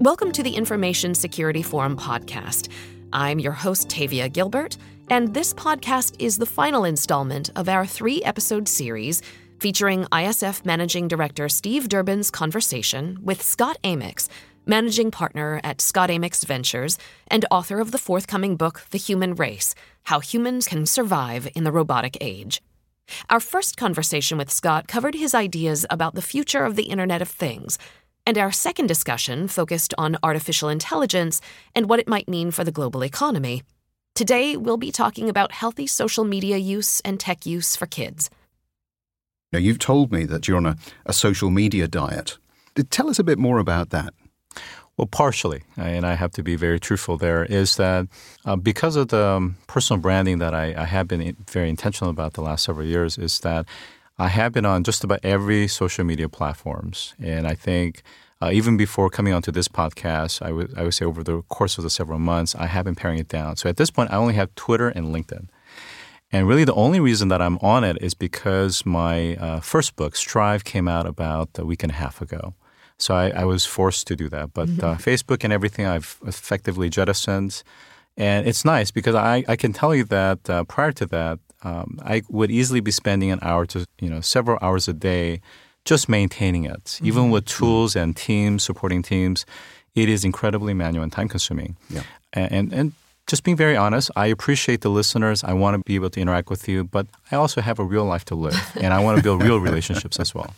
Welcome to the Information Security Forum podcast. I'm your host, Tavia Gilbert, and this podcast is the final installment of our 3-episode series featuring ISF Managing Director Steve Durbin's conversation with Scott Amix, managing partner at Scott Amix Ventures and author of the forthcoming book, The Human Race: How Humans Can Survive in the Robotic Age. Our first conversation with Scott covered his ideas about the future of the Internet of Things, and our second discussion focused on artificial intelligence and what it might mean for the global economy. Today, we'll be talking about healthy social media use and tech use for kids. Now, you've told me that you're on a social media diet. Tell us a bit more about that. Well, partially, and I have to be very truthful there, is that because of the personal branding that I have been very intentional about the last several years, is that I have been on just about every social media platforms. And I think even before coming onto this podcast, I would say over the course of the several months, I have been paring it down. So at this point, I only have Twitter and LinkedIn. And really the only reason that I'm on it is because my first book, Strive, came out about a week and a half ago. So I was forced to do that. But Facebook and everything I've effectively jettisoned. And it's nice because I can tell you that prior to that, I would easily be spending an hour to several hours a day just maintaining it. Even with tools and teams, supporting teams, it is incredibly manual and time consuming. Yeah. And just being very honest, I appreciate the listeners. I want to be able to interact with you, but I also have a real life to live, and I want to build real relationships as well.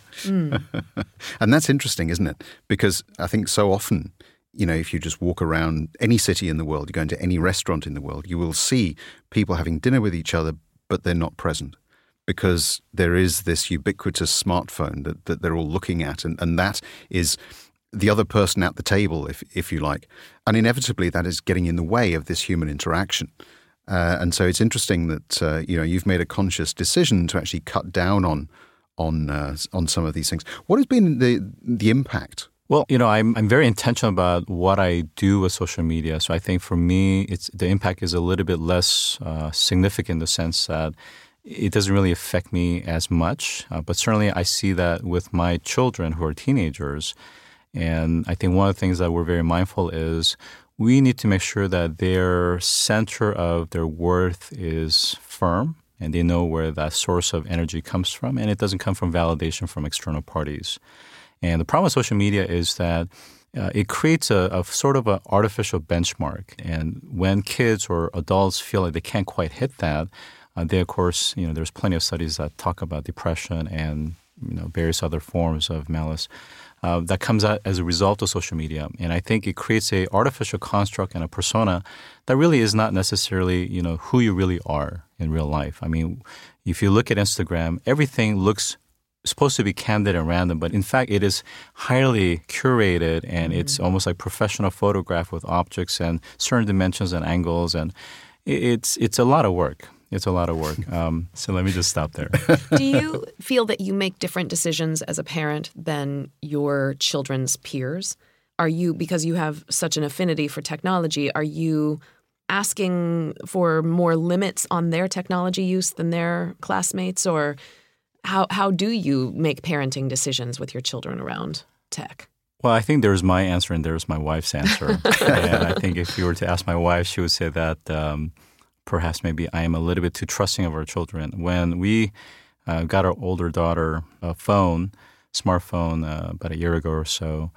And that's interesting, isn't it? Because I think so often, if you just walk around any city in the world, you go into any restaurant in the world, you will see people having dinner with each other, but they're not present because there is this ubiquitous smartphone that they're all looking at, and that is the other person at the table, if you like. And inevitably, that is getting in the way of this human interaction. And so it's interesting that you've made a conscious decision to actually cut down on some of these things. What has been the impact? Well, I'm very intentional about what I do with social media. So I think for me, the impact is a little bit less significant in the sense that it doesn't really affect me as much. But certainly I see that with my children who are teenagers. And I think one of the things that we're very mindful is we need to make sure that their center of their worth is firm and they know where that source of energy comes from, and it doesn't come from validation from external parties. And the problem with social media is that it creates a sort of an artificial benchmark. And when kids or adults feel like they can't quite hit that, they, of course, there's plenty of studies that talk about depression and various other forms of malice that comes out as a result of social media. And I think it creates a artificial construct and a persona that really is not necessarily, who you really are in real life. I mean, if you look at Instagram, everything looks supposed to be candid and random, but in fact, it is highly curated and it's almost like professional photograph with objects and certain dimensions and angles. And it's a lot of work. It's a lot of work. So let me just stop there. Do you feel that you make different decisions as a parent than your children's peers? Are you, because you have such an affinity for technology, are you asking for more limits on their technology use than their classmates? Or how do you make parenting decisions with your children around tech? Well, I think there's my answer and there's my wife's answer. And I think if you were to ask my wife, she would say that perhaps maybe I am a little bit too trusting of our children. When we got our older daughter a smartphone, about a year ago or so,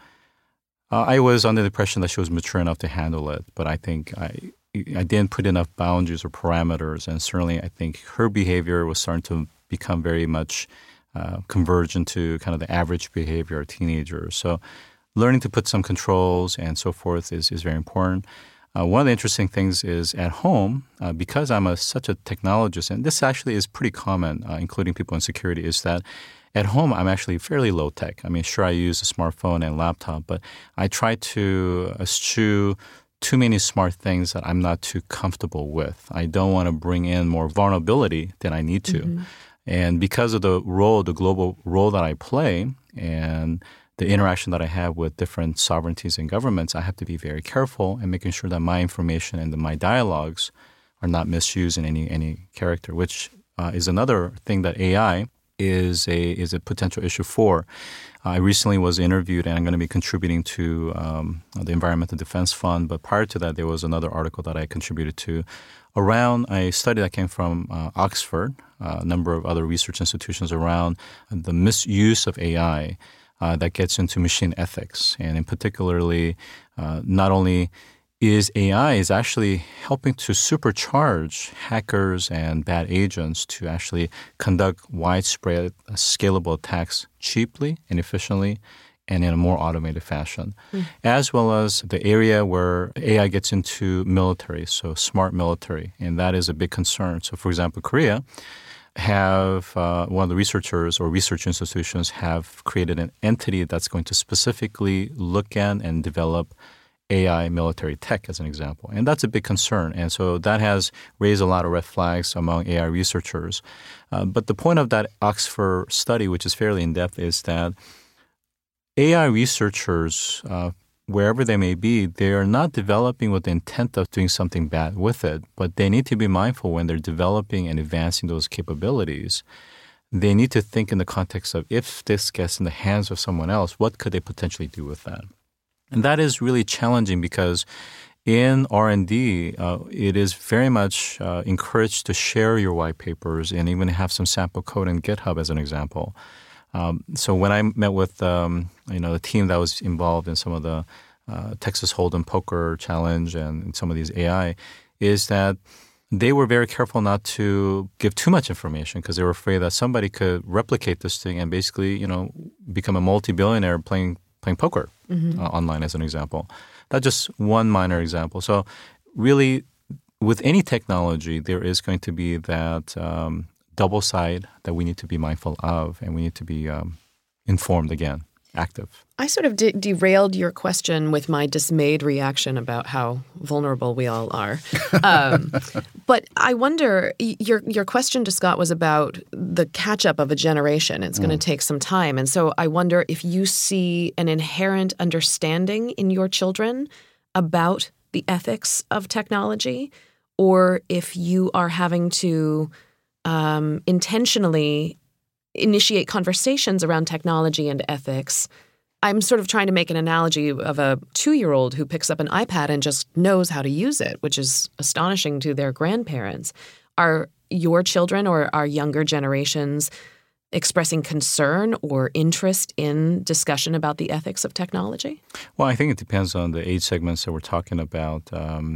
I was under the impression that she was mature enough to handle it. But I think I didn't put enough boundaries or parameters. And certainly I think her behavior was starting to become very much convergent to kind of the average behavior of teenagers. So learning to put some controls and so forth is very important. One of the interesting things is at home, because I'm such a technologist, and this actually is pretty common, including people in security, is that at home I'm actually fairly low tech. I mean, sure, I use a smartphone and laptop, but I try to eschew too many smart things that I'm not too comfortable with. I don't want to bring in more vulnerability than I need to. Mm-hmm. And because of the global role that I play and the interaction that I have with different sovereignties and governments, I have to be very careful in making sure that my information and my dialogues are not misused in any character, which is another thing that AI is a potential issue for. I recently was interviewed, and I'm going to be contributing to the Environmental Defense Fund. But prior to that, there was another article that I contributed to around a study that came from Oxford, a number of other research institutions around the misuse of AI that gets into machine ethics. And in particularly, not only is AI is actually helping to supercharge hackers and bad agents to actually conduct widespread, scalable attacks cheaply and efficiently and in a more automated fashion, as well as the area where AI gets into military, so smart military, and that is a big concern. So, for example, Korea have one of the researchers or research institutions have created an entity that's going to specifically look at and develop AI military tech, as an example. And that's a big concern. And so that has raised a lot of red flags among AI researchers. But the point of that Oxford study, which is fairly in-depth, is that AI researchers, wherever they may be, they are not developing with the intent of doing something bad with it, but they need to be mindful when they're developing and advancing those capabilities. They need to think in the context of, if this gets in the hands of someone else, what could they potentially do with that? And that is really challenging because in R&D, it is very much encouraged to share your white papers and even have some sample code in GitHub, as an example. So when I met with the team that was involved in some of the Texas Hold'em poker challenge and some of these AI, is that they were very careful not to give too much information because they were afraid that somebody could replicate this thing and basically, become a multi-billionaire playing poker online, as an example. That's just one minor example. So really, with any technology, there is going to be that double side that we need to be mindful of, and we need to be informed again, active. I sort of derailed your question with my dismayed reaction about how vulnerable we all are. But I wonder, your question to Scott was about the catch-up of a generation. It's going to take some time. And so I wonder if you see an inherent understanding in your children about the ethics of technology, or if you are having to intentionally initiate conversations around technology and ethics. I'm sort of trying to make an analogy of a 2-year-old who picks up an iPad and just knows how to use it, which is astonishing to their grandparents. Are your children or are younger generations expressing concern or interest in discussion about the ethics of technology? Well, I think it depends on the age segments that we're talking about.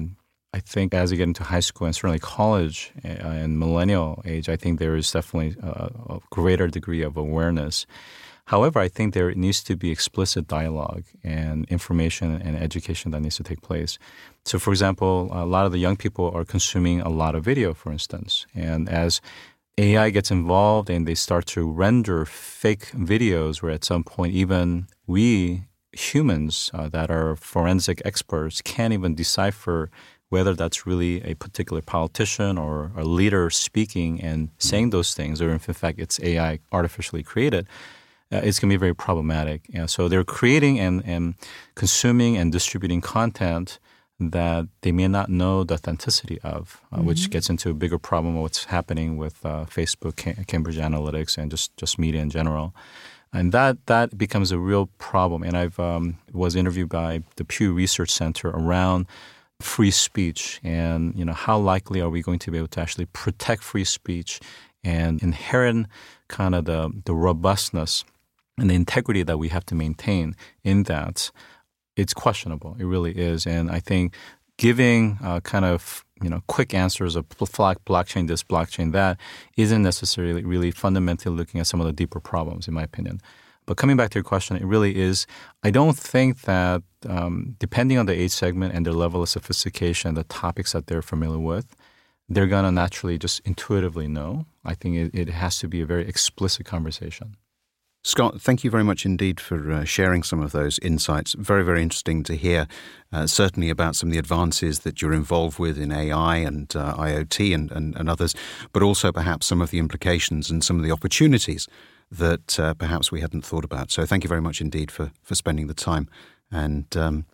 I think as you get into high school and certainly college and millennial age, I think there is definitely a greater degree of awareness. However, I think there needs to be explicit dialogue and information and education that needs to take place. So, for example, a lot of the young people are consuming a lot of video, for instance. And as AI gets involved and they start to render fake videos where at some point even we humans that are forensic experts can't even decipher whether that's really a particular politician or a leader speaking and saying those things, or if in fact it's AI artificially created, it's going to be very problematic. So they're creating and consuming and distributing content that they may not know the authenticity of, which gets into a bigger problem of what's happening with Facebook, Cambridge Analytics, and just media in general. And that becomes a real problem. And I've was interviewed by the Pew Research Center around free speech and, how likely are we going to be able to actually protect free speech and inherent kind of the robustness and the integrity that we have to maintain in that. It's questionable. It really is. And I think giving kind of, quick answers of blockchain this, blockchain that isn't necessarily really fundamentally looking at some of the deeper problems, in my opinion. But coming back to your question, it really is, I don't think that depending on the age segment and their level of sophistication, the topics that they're familiar with, they're going to naturally just intuitively know. I think it has to be a very explicit conversation. Scott, thank you very much indeed for sharing some of those insights. Very, very interesting to hear, certainly about some of the advances that you're involved with in AI and IoT and others, but also perhaps some of the implications and some of the opportunities that perhaps we hadn't thought about. So thank you very much indeed for spending the time. And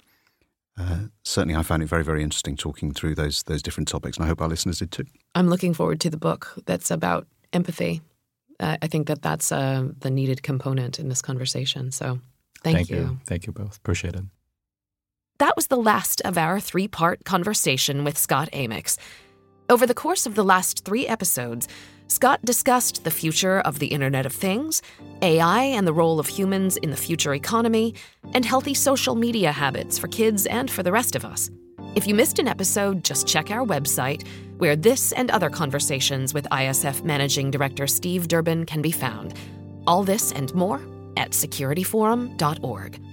certainly I found it very, very interesting talking through those different topics, and I hope our listeners did too. I'm looking forward to the book that's about empathy I think that's the needed component in this conversation. So thank you. Thank you both. Appreciate it. That was the last of our 3-part conversation with Scott Amix. Over the course of the last 3 episodes, Scott discussed the future of the Internet of Things, AI and the role of humans in the future economy, and healthy social media habits for kids and for the rest of us. If you missed an episode, just check our website, where this and other conversations with ISF Managing Director Steve Durbin can be found. All this and more at securityforum.org.